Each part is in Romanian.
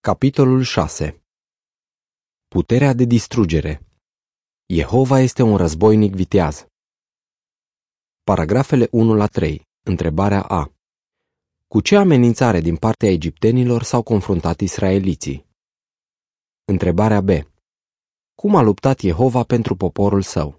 Capitolul 6. Puterea de distrugere. Jehova este un războinic viteaz. Paragrafele 1-3. Întrebarea A. Cu ce amenințare din partea egiptenilor s-au confruntat israeliții? Întrebarea B. Cum a luptat Jehova pentru poporul său?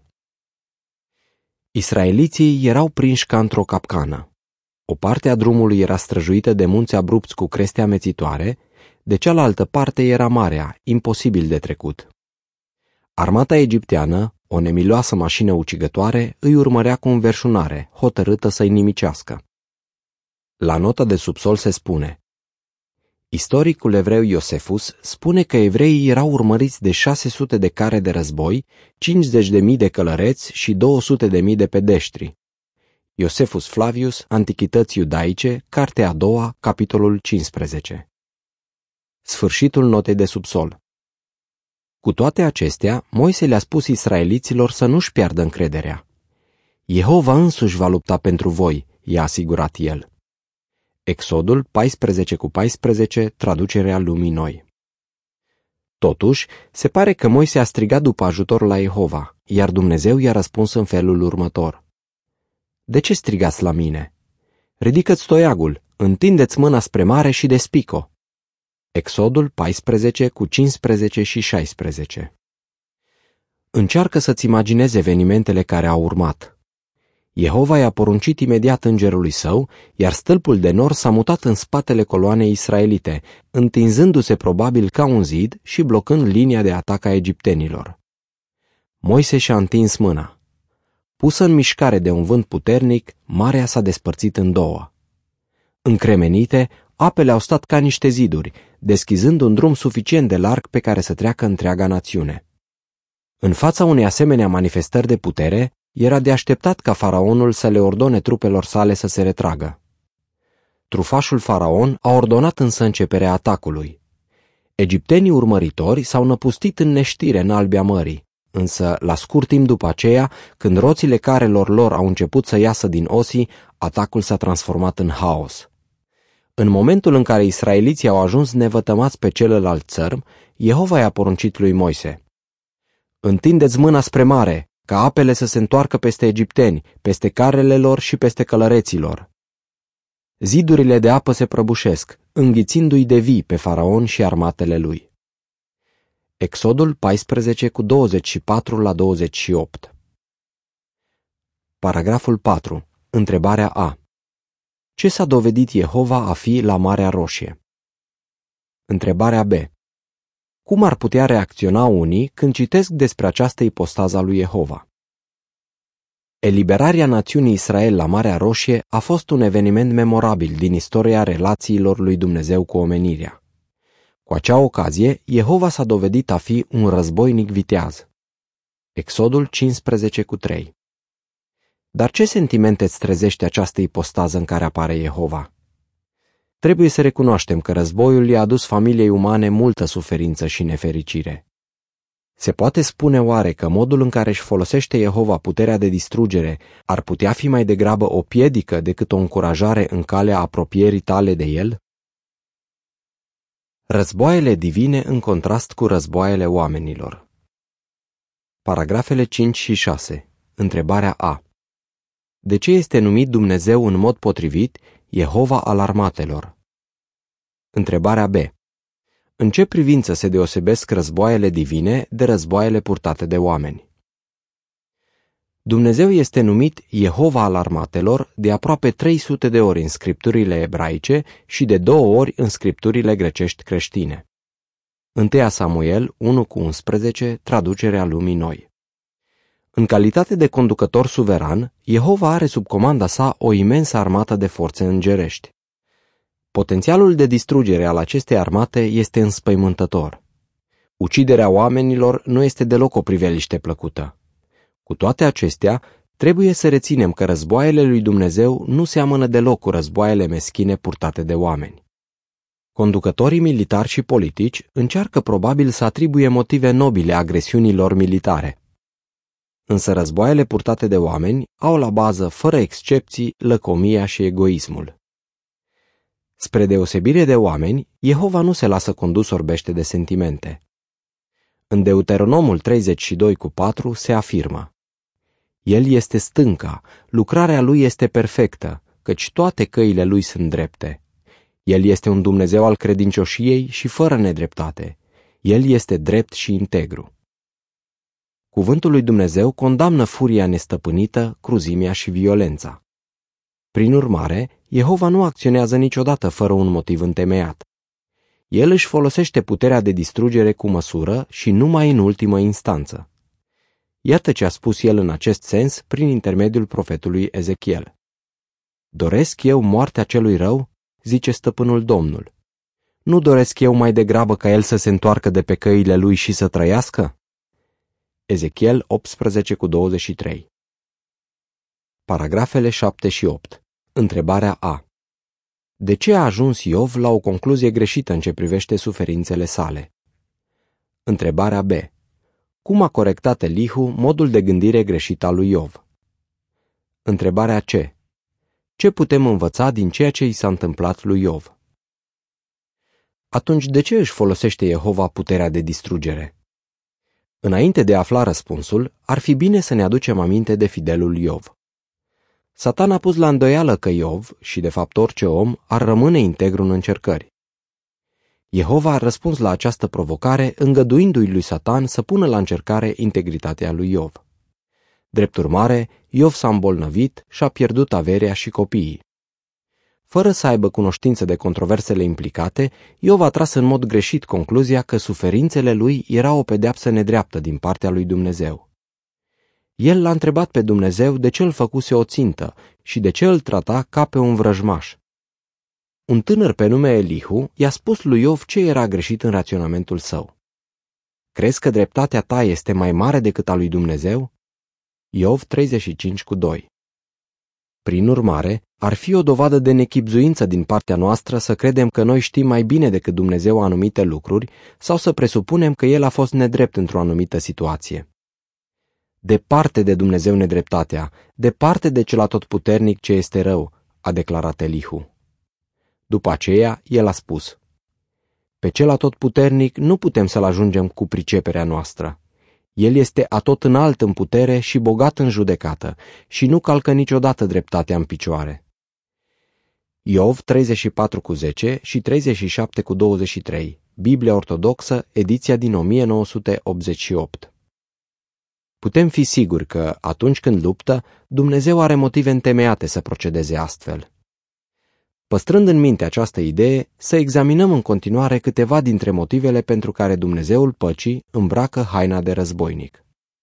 Israeliții erau prinși ca într-o capcană. O parte a drumului era străjuită de munți abrupți cu creste amețitoare, de cealaltă parte era marea, imposibil de trecut. Armata egipteană, o nemiloasă mașină ucigătoare, îi urmărea cu înverșunare, hotărâtă să-i nimicească. La nota de subsol se spune: istoricul evreu Iosefus spune că evreii erau urmăriți de 600 de care de război, 50.000 de călăreți și 200.000 de pedeștri. Iosefus Flavius, Antichități iudaice, cartea a doua, capitolul 15. Sfârșitul notei de subsol. Cu toate acestea, Moise le-a spus israeliților să nu-și piardă încrederea. Jehova însuși va lupta pentru voi, i-a asigurat el. Exodul 14:14, traducerea Lumii Noi. Totuși, se pare că Moise a strigat după ajutor la Jehova, iar Dumnezeu i-a răspuns în felul următor: de ce strigați la mine? Ridică-ți toiagul, întindeți mâna spre mare și despic-o. Exodul 14:15 și 16. Încearcă să-ți imaginezi evenimentele care au urmat. Jehova i-a poruncit imediat îngerului său, iar stâlpul de nor s-a mutat în spatele coloanei israelite, întinzându-se probabil ca un zid și blocând linia de atac a egiptenilor. Moise și-a întins mâna. Pusă în mișcare de un vânt puternic, marea s-a despărțit în două. Încremenite, apele au stat ca niște ziduri, deschizând un drum suficient de larg pe care să treacă întreaga națiune. În fața unei asemenea manifestări de putere, era de așteptat ca faraonul să le ordone trupelor sale să se retragă. Trufașul faraon a ordonat însă începerea atacului. Egiptenii urmăritori s-au năpustit în neștire în albia mării, însă, la scurt timp după aceea, când roțile carelor lor au început să iasă din osii, atacul s-a transformat în haos. În momentul în care israeliții au ajuns nevătămați pe celălalt țărm, Jehova i-a poruncit lui Moise: întindeți mâna spre mare, ca apele să se întoarcă peste egipteni, peste carele lor și peste călăreților. Zidurile de apă se prăbușesc, înghițindu-i de vii pe faraon și armatele lui. Exodul 14:24-28. Paragraful 4. Întrebarea A. Ce s-a dovedit Jehova a fi la Marea Roșie? Întrebarea B. Cum ar putea reacționa unii când citesc despre această ipostază a lui Jehova? Eliberarea națiunii Israel la Marea Roșie a fost un eveniment memorabil din istoria relațiilor lui Dumnezeu cu omenirea. Cu acea ocazie, Jehova s-a dovedit a fi un războinic viteaz. Exodul 15:3. Dar ce sentimente îți trezește această ipostază în care apare Jehova? Trebuie să recunoaștem că războiul i-a adus familiei umane multă suferință și nefericire. Se poate spune oare că modul în care își folosește Jehova puterea de distrugere ar putea fi mai degrabă o piedică decât o încurajare în calea apropierii tale de el? Războaiele divine în contrast cu războaiele oamenilor. Paragrafele 5 și 6. Întrebarea A. De ce este numit Dumnezeu în mod potrivit Jehova al armatelor? Întrebarea B. În ce privință se deosebesc războaiele divine de războaiele purtate de oameni? Dumnezeu este numit Jehova al armatelor de aproape 300 de ori în scripturile ebraice și de 2 ori în scripturile grecești creștine. 1 Samuel 1:11, traducerea Lumii Noi. În calitate de conducător suveran, Jehova are sub comanda sa o imensă armată de forțe îngerești. Potențialul de distrugere al acestei armate este înspăimântător. Uciderea oamenilor nu este deloc o priveliște plăcută. Cu toate acestea, trebuie să reținem că războaiele lui Dumnezeu nu seamănă deloc cu războaiele meschine purtate de oameni. Conducătorii militari și politici încearcă probabil să atribuie motive nobile agresiunilor militare. Însă războaiele purtate de oameni au la bază, fără excepții, lăcomia și egoismul. Spre deosebire de oameni, Jehova nu se lasă condus orbește de sentimente. În Deuteronomul 32:4 se afirmă: El este stânca, lucrarea lui este perfectă, căci toate căile lui sunt drepte. El este un Dumnezeu al credincioșiei și fără nedreptate. El este drept și integru. Cuvântul lui Dumnezeu condamnă furia nestăpânită, cruzimea și violența. Prin urmare, Jehova nu acționează niciodată fără un motiv întemeiat. El își folosește puterea de distrugere cu măsură și numai în ultimă instanță. Iată ce a spus el în acest sens prin intermediul profetului Ezechiel. Doresc eu moartea celui rău, zice stăpânul Domnul. Nu doresc eu mai degrabă ca el să se întoarcă de pe căile lui și să trăiască? Ezechiel 18:23. Paragrafele 7 și 8. Întrebarea A. De ce a ajuns Iov la o concluzie greșită în ce privește suferințele sale? Întrebarea B. Cum a corectat Elihu modul de gândire greșit al lui Iov? Întrebarea C. Ce putem învăța din ceea ce i s-a întâmplat lui Iov? Atunci de ce își folosește Jehova puterea de distrugere? Înainte de a afla răspunsul, ar fi bine să ne aducem aminte de fidelul Iov. Satan a pus la îndoială că Iov, și de fapt orice om, ar rămâne integru în încercări. Jehova a răspuns la această provocare îngăduindu-i lui Satan să pună la încercare integritatea lui Iov. Drept urmare, Iov s-a îmbolnăvit și a pierdut averea și copiii. Fără să aibă cunoștință de controversele implicate, Iov a tras în mod greșit concluzia că suferințele lui erau o pedeapsă nedreaptă din partea lui Dumnezeu. El l-a întrebat pe Dumnezeu de ce îl făcuse o țintă și de ce îl trata ca pe un vrăjmaș. Un tânăr pe nume Elihu i-a spus lui Iov ce era greșit în raționamentul său. Crezi că dreptatea ta este mai mare decât a lui Dumnezeu? Iov 35:2. Prin urmare, ar fi o dovadă de nechibzuință din partea noastră să credem că noi știm mai bine decât Dumnezeu anumite lucruri sau să presupunem că El a fost nedrept într-o anumită situație. Departe de Dumnezeu nedreptatea, departe de cel atotputernic ce este rău, a declarat Elihu. După aceea, el a spus: Pe cel atotputernic nu putem să-l ajungem cu priceperea noastră. El este atotînalt în putere și bogat în judecată și nu calcă niciodată dreptatea în picioare. Iov 34:10 și 37:23, Biblia Ortodoxă, ediția din 1988. Putem fi siguri că, atunci când luptă, Dumnezeu are motive întemeiate să procedeze astfel. Păstrând în minte această idee, să examinăm în continuare câteva dintre motivele pentru care Dumnezeul păcii îmbracă haina de războinic.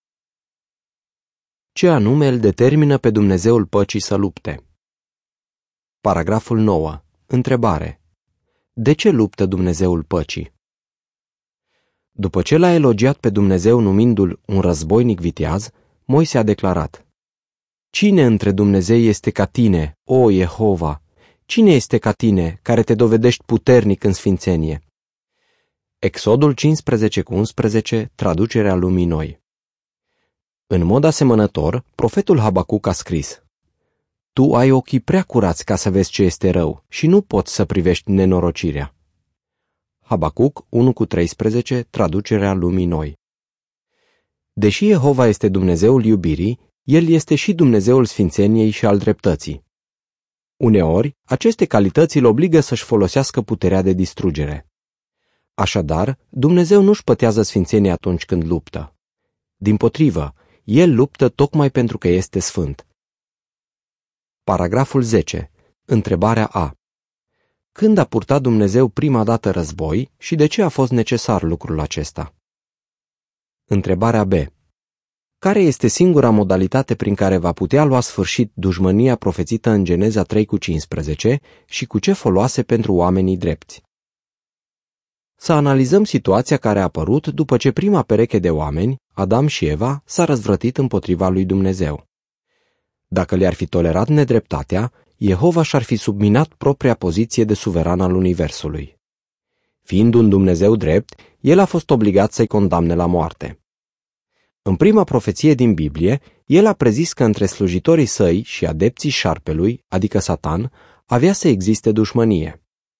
Ce anume îl determină pe Dumnezeul păcii să lupte? Paragraful 9. Întrebare. De ce luptă Dumnezeul păcii? După ce l-a elogiat pe Dumnezeu numindu-l un războinic viteaz, Moise a declarat: Cine între Dumnezei este ca tine, o Jehova? Cine este ca tine, care te dovedești puternic în sfințenie? Exodul 15:11, traducerea Lumii Noi. În mod asemănător, profetul Habacuc a scris: Tu ai ochii prea curați ca să vezi ce este rău și nu poți să privești nenorocirea. Habacuc 1:13, traducerea Lumii Noi. Deși Jehova este Dumnezeul iubirii, El este și Dumnezeul sfințeniei și al dreptății. Uneori, aceste calități îl obligă să-și folosească puterea de distrugere. Așadar, Dumnezeu nu-și pătează sfințenia atunci când luptă. Dimpotrivă, El luptă tocmai pentru că este sfânt. Paragraful 10. Întrebarea A. Când a purtat Dumnezeu prima dată război și de ce a fost necesar lucrul acesta? Întrebarea B. Care este singura modalitate prin care va putea lua sfârșit dușmănia profețită în Geneza 3:15 și cu ce foloase pentru oamenii drepți? Să analizăm situația care a apărut după ce prima pereche de oameni, Adam și Eva, s-a răzvrătit împotriva lui Dumnezeu. Dacă le-ar fi tolerat nedreptatea, Jehova și-ar fi subminat propria poziție de suveran al universului. Fiind un Dumnezeu drept, El a fost obligat să-i condamne la moarte. În prima profeție din Biblie, El a prezis că între slujitorii săi și adepții șarpelui, adică Satan, avea să existe dușmănie.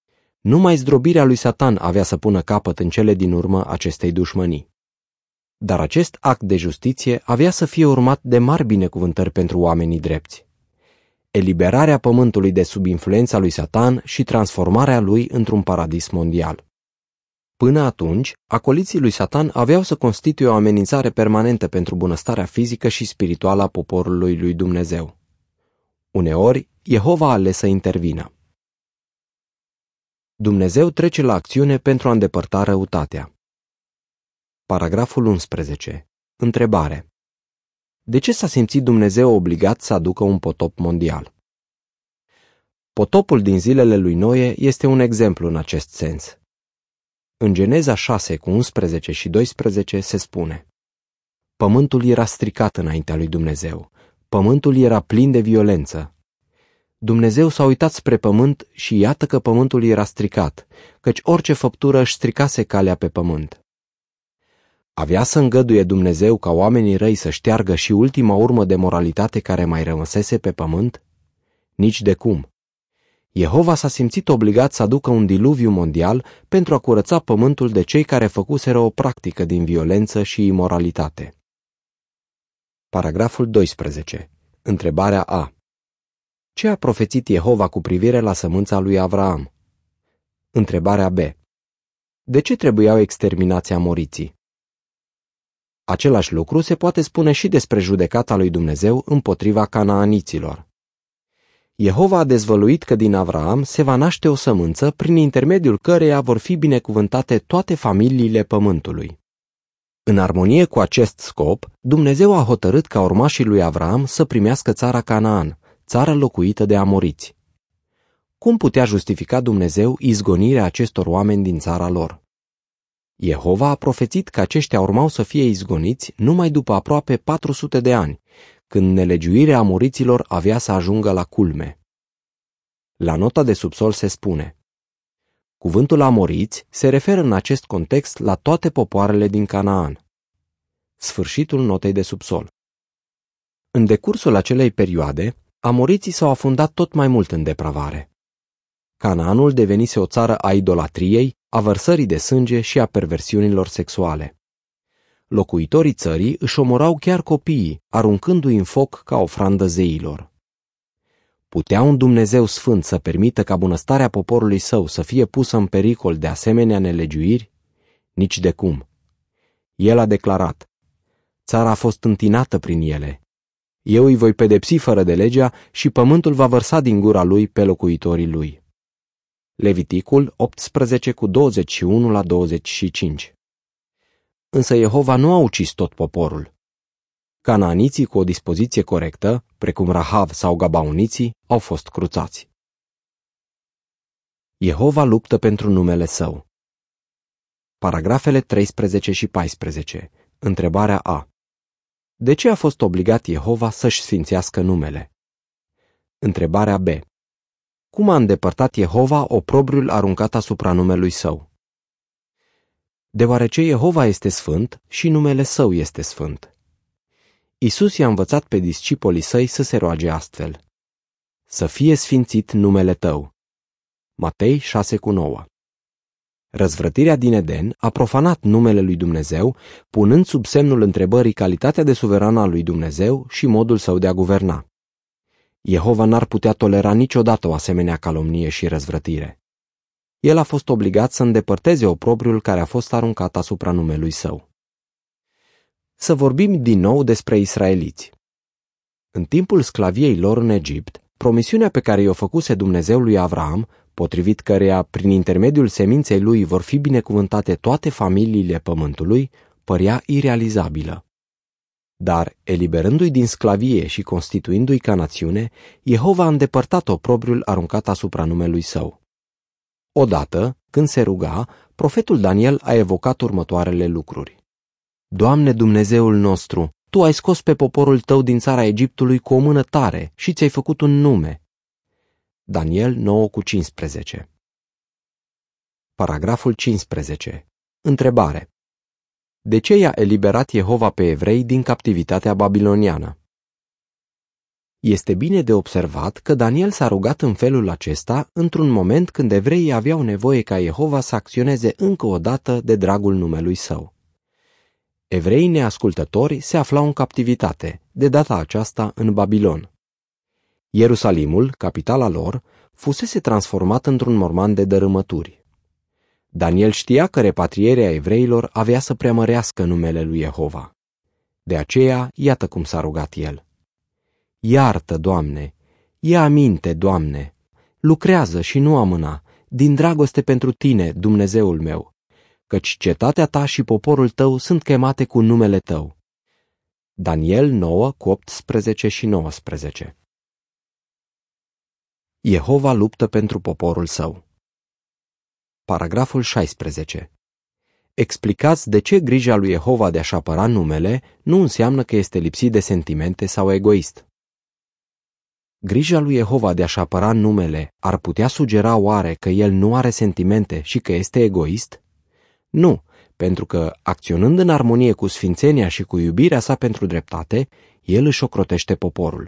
Numai zdrobirea lui Satan avea să pună capăt în cele din urmă acestei dușmănii. Dar acest act de justiție avea să fie urmat de mari binecuvântări pentru oamenii drepți. Eliberarea pământului de sub influența lui Satan și transformarea lui într-un paradis mondial. Până atunci, acoliții lui Satan aveau să constituie o amenințare permanentă pentru bunăstarea fizică și spirituală a poporului lui Dumnezeu. Uneori, Jehova a ales să intervină. Dumnezeu trece la acțiune pentru a îndepărta răutatea. Paragraful 11. Întrebare. De ce s-a simțit Dumnezeu obligat să aducă un potop mondial? Potopul din zilele lui Noe este un exemplu în acest sens. În Geneza 6, cu 11 și 12 se spune: Pământul era stricat înaintea lui Dumnezeu, pământul era plin de violență. Dumnezeu s-a uitat spre pământ și iată că pământul era stricat, căci orice făptură își stricase calea pe pământ. Avea să îngăduie Dumnezeu ca oamenii răi să șteargă și ultima urmă de moralitate care mai rămăsese pe pământ? Nici de cum. Jehova s-a simțit obligat să aducă un diluviu mondial pentru a curăța pământul de cei care făcuseră o practică din violență și imoralitate. Paragraful 12. Întrebarea A. Ce a profețit Jehova cu privire la sămânța lui Avraam? Întrebarea B. De ce trebuiau exterminați amoriții? Același lucru se poate spune și despre judecata lui Dumnezeu împotriva canaaniților. Jehova a dezvăluit că din Avraam se va naște o sămânță prin intermediul căreia vor fi binecuvântate toate familiile pământului. În armonie cu acest scop, Dumnezeu a hotărât ca urmașii lui Avraam să primească țara Canaan, țară locuită de amoriți. Cum putea justifica Dumnezeu izgonirea acestor oameni din țara lor? Jehova a profețit că aceștia urmau să fie izgoniți numai după aproape 400 de ani, când nelegiuirea amoriților avea să ajungă la culme. La nota de subsol se spune: cuvântul amoriți se referă în acest context la toate popoarele din Canaan. Sfârșitul notei de subsol. În decursul acelei perioade, amoriții s-au afundat tot mai mult în depravare. Canaanul devenise o țară a idolatriei, a vărsării de sânge și a perversiunilor sexuale. Locuitorii țării își omorau chiar copiii, aruncându-i în foc ca ofrandă zeilor. Putea un Dumnezeu sfânt să permită ca bunăstarea poporului său să fie pusă în pericol de asemenea nelegiuiri? Nici de cum. El a declarat: țara a fost întinată prin ele. Eu îi voi pedepsi fără de legea și pământul va vărsa din gura lui pe locuitorii lui. Leviticul 18 cu 21 la 25. Însă Jehova nu a ucis tot poporul. Canaaniții cu o dispoziție corectă, precum Rahav sau Gabaoniții, au fost cruțați. Jehova luptă pentru numele său. Paragrafele 13 și 14. Întrebarea A. De ce a fost obligat Jehova să-și sfințească numele? Întrebarea B. Cum a îndepărtat Jehova oprobriul aruncat asupra numelui său? Deoarece Jehova este sfânt și numele său este sfânt. Iisus i-a învățat pe discipolii săi să se roage astfel: să fie sfințit numele tău. Matei 6,9. Răzvrătirea din Eden a profanat numele lui Dumnezeu, punând sub semnul întrebării calitatea de suveran al lui Dumnezeu și modul său de a guverna. Jehova n-ar putea tolera niciodată o asemenea calomnie și răzvrătire. El a fost obligat să îndepărteze oprobriul care a fost aruncat asupra numelui său. Să vorbim din nou despre israeliți. În timpul sclaviei lor în Egipt, promisiunea pe care i-o făcuse Dumnezeu lui Avraam, potrivit căreia prin intermediul seminței lui vor fi binecuvântate toate familiile pământului, părea irealizabilă. Dar, eliberându-i din sclavie și constituindu-i ca națiune, Jehova a îndepărtat oprobriul aruncat asupra numelui său. Odată, când se ruga, profetul Daniel a evocat următoarele lucruri: Doamne Dumnezeul nostru, Tu ai scos pe poporul Tău din țara Egiptului cu o mână tare și ți-ai făcut un nume. Daniel 9,15. Paragraful 15. Întrebare. De ce i-a eliberat Jehova pe evrei din captivitatea babiloniană? Este bine de observat că Daniel s-a rugat în felul acesta într-un moment când evreii aveau nevoie ca Jehova să acționeze încă o dată de dragul numelui său. Evreii neascultători se aflau în captivitate, de data aceasta în Babilon. Ierusalimul, capitala lor, fusese transformat într-un morman de dărâmături. Daniel știa că repatrierea evreilor avea să preamărească numele lui Jehova. De aceea, iată cum s-a rugat el. Iartă, Doamne, ia aminte, Doamne, lucrează și nu amâna, din dragoste pentru Tine, Dumnezeul meu, căci cetatea Ta și poporul Tău sunt chemate cu numele Tău. Daniel 9, cu 18 și 19. Jehova luptă pentru poporul său. Paragraful 16. Explicați de ce grija lui Jehova de a-și apăra numele nu înseamnă că este lipsit de sentimente sau egoist. Grija lui Jehova de a-și apăra numele ar putea sugera oare că el nu are sentimente și că este egoist? Nu, pentru că, acționând în armonie cu sfințenia și cu iubirea sa pentru dreptate, el își ocrotește poporul.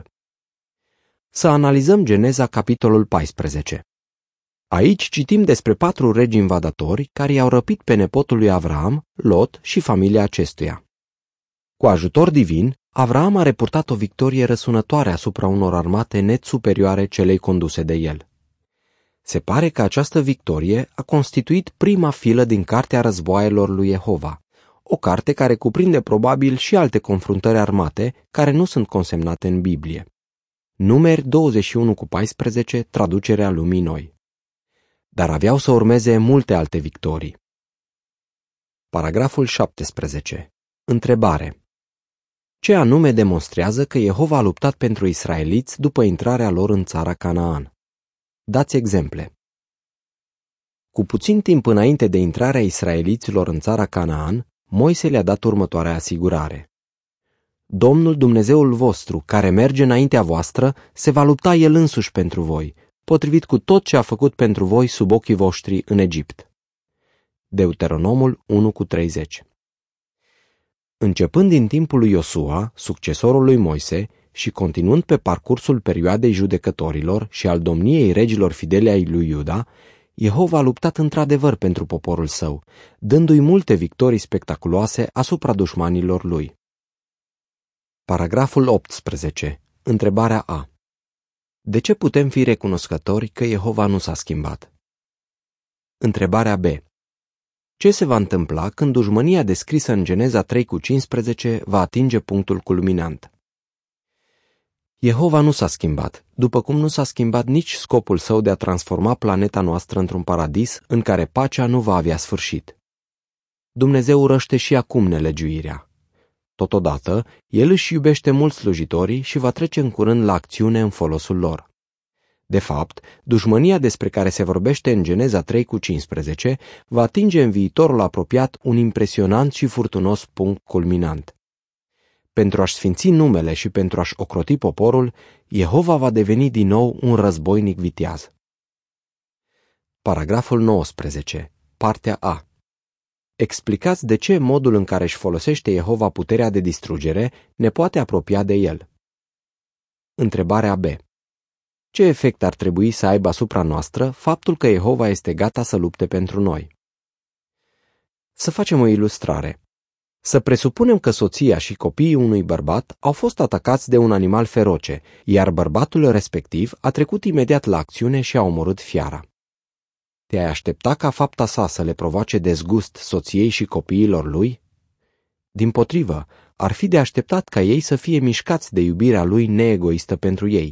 Să analizăm Geneza, capitolul 14. Aici citim despre 4 regi invadatori care i-au răpit pe nepotul lui Avraam, Lot și familia acestuia. Cu ajutor divin, Avraam a repurtat o victorie răsunătoare asupra unor armate net superioare celei conduse de el. Se pare că această victorie a constituit prima filă din Cartea Războaielor lui Jehova, o carte care cuprinde probabil și alte confruntări armate care nu sunt consemnate în Biblie. Numeri 21 cu 14, traducerea Lumii Noi. Dar aveau să urmeze multe alte victorii. Paragraful 17. Întrebare. Ce anume demonstrează că Jehova a luptat pentru israeliți după intrarea lor în țara Canaan? Dați exemple. Cu puțin timp înainte de intrarea israeliților în țara Canaan, Moise le-a dat următoarea asigurare. Domnul Dumnezeul vostru, care merge înaintea voastră, se va lupta El însuși pentru voi, potrivit cu tot ce a făcut pentru voi sub ochii voștri în Egipt. Deuteronomul 1 cu 30. Începând din timpul lui Iosua, succesorul lui Moise, și continuând pe parcursul perioadei judecătorilor și al domniei regilor fidele ai lui Iuda, Jehova a luptat într-adevăr pentru poporul său, dându-i multe victorii spectaculoase asupra dușmanilor lui. Paragraful 18. Întrebarea A. De ce putem fi recunoscători că Jehova nu s-a schimbat? Întrebarea B. Ce se va întâmpla când dușmânia descrisă în Geneza 3 cu 15 va atinge punctul culminant? Jehova nu s-a schimbat, după cum nu s-a schimbat nici scopul său de a transforma planeta noastră într-un paradis în care pacea nu va avea sfârșit. Dumnezeu urăște și acum nelegiuirea. Totodată, El își iubește mult slujitorii și va trece în curând la acțiune în folosul lor. De fapt, dușmânia despre care se vorbește în Geneza 3 cu 15 va atinge în viitorul apropiat un impresionant și furtunos punct culminant. Pentru a-și sfinți numele și pentru a-și ocroti poporul, Jehova va deveni din nou un războinic viteaz. Paragraful 19. Partea A. Explicați de ce modul în care își folosește Jehova puterea de distrugere ne poate apropia de El. Întrebarea B. Ce efect ar trebui să aibă asupra noastră faptul că Jehova este gata să lupte pentru noi? Să facem o ilustrare. Să presupunem că soția și copiii unui bărbat au fost atacați de un animal feroce, iar bărbatul respectiv a trecut imediat la acțiune și a omorât fiara. Te-ai aștepta ca fapta sa să le provoace dezgust soției și copiilor lui? Dimpotrivă, ar fi de așteptat ca ei să fie mișcați de iubirea lui neegoistă pentru ei.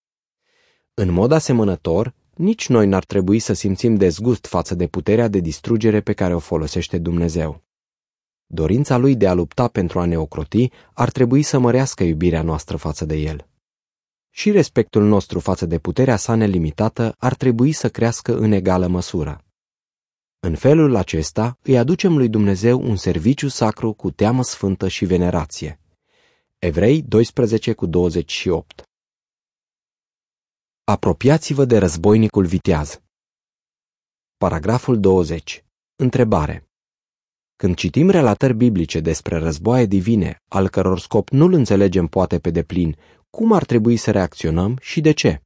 În mod asemănător, nici noi n-ar trebui să simțim dezgust față de puterea de distrugere pe care o folosește Dumnezeu. Dorința lui de a lupta pentru a ne ocroti ar trebui să mărească iubirea noastră față de el. Și respectul nostru față de puterea sa nelimitată ar trebui să crească în egală măsură. În felul acesta îi aducem lui Dumnezeu un serviciu sacru cu teamă sfântă și venerație. Evrei 12 cu 28. Apropiați-vă de războinicul viteaz. Paragraful 20. Întrebare. Când citim relatări biblice despre războaie divine, al căror scop nu-l înțelegem poate pe deplin, cum ar trebui să reacționăm și de ce?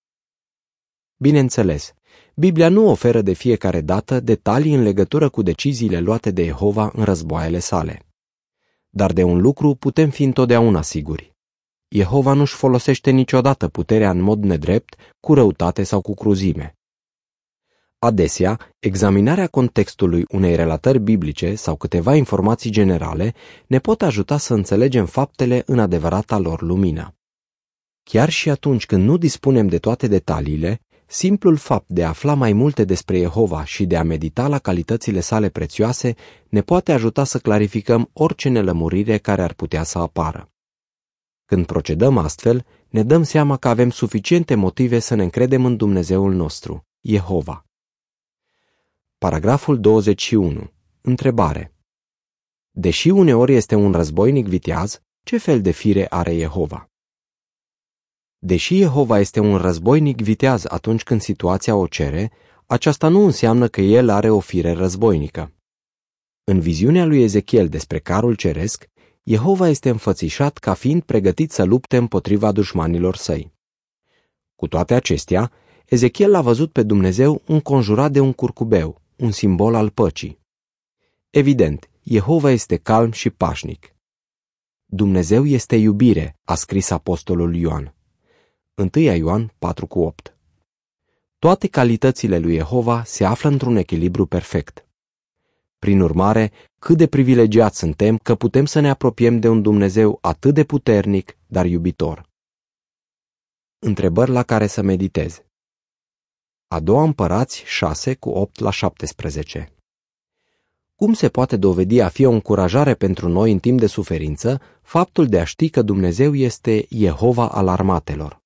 Bineînțeles, Biblia nu oferă de fiecare dată detalii în legătură cu deciziile luate de Jehova în războaiele sale. Dar de un lucru putem fi întotdeauna siguri. Jehova nu-și folosește niciodată puterea în mod nedrept, cu răutate sau cu cruzime. Adesea, examinarea contextului unei relatări biblice sau câteva informații generale ne pot ajuta să înțelegem faptele în adevărata lor lumină. Chiar și atunci când nu dispunem de toate detaliile, simplul fapt de a afla mai multe despre Jehova și de a medita la calitățile sale prețioase ne poate ajuta să clarificăm orice nelămurire care ar putea să apară. Când procedăm astfel, ne dăm seama că avem suficiente motive să ne încredem în Dumnezeul nostru, Jehova. Paragraful 21. Întrebare. Deși uneori este un războinic viteaz, ce fel de fire are Jehova? Deși Jehova este un războinic viteaz atunci când situația o cere, aceasta nu înseamnă că el are o fire războinică. În viziunea lui Ezechiel despre carul ceresc, Jehova este înfățișat ca fiind pregătit să lupte împotriva dușmanilor săi. Cu toate acestea, Ezechiel l-a văzut pe Dumnezeu înconjurat de un curcubeu, un simbol al păcii. Evident, Jehova este calm și pașnic. Dumnezeu este iubire, a scris apostolul Ioan. 1 Ioan 4,8. Toate calitățile lui Jehova se află într-un echilibru perfect. Prin urmare, cât de privilegiați suntem că putem să ne apropiem de un Dumnezeu atât de puternic, dar iubitor. Întrebări la care să meditezi. A doua Împărați 6:8-17. Cum se poate dovedi a fi o încurajare pentru noi în timp de suferință faptul de a ști că Dumnezeu este Jehova al armatelor?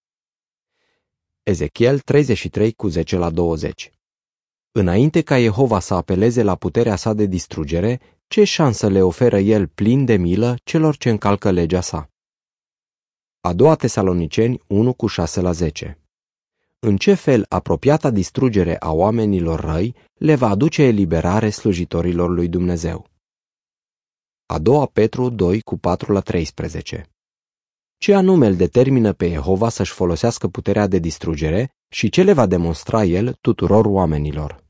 Ezechiel 33:10-20. Înainte ca Jehova să apeleze la puterea sa de distrugere, ce șansă le oferă el plin de milă celor ce încalcă legea sa? A doua Tesaloniceni 1:6-10. În ce fel apropiata distrugere a oamenilor răi le va aduce eliberare slujitorilor lui Dumnezeu? A doua Petru 2:4-13. Ce anume îl determină pe Jehova să-și folosească puterea de distrugere și ce le va demonstra el tuturor oamenilor?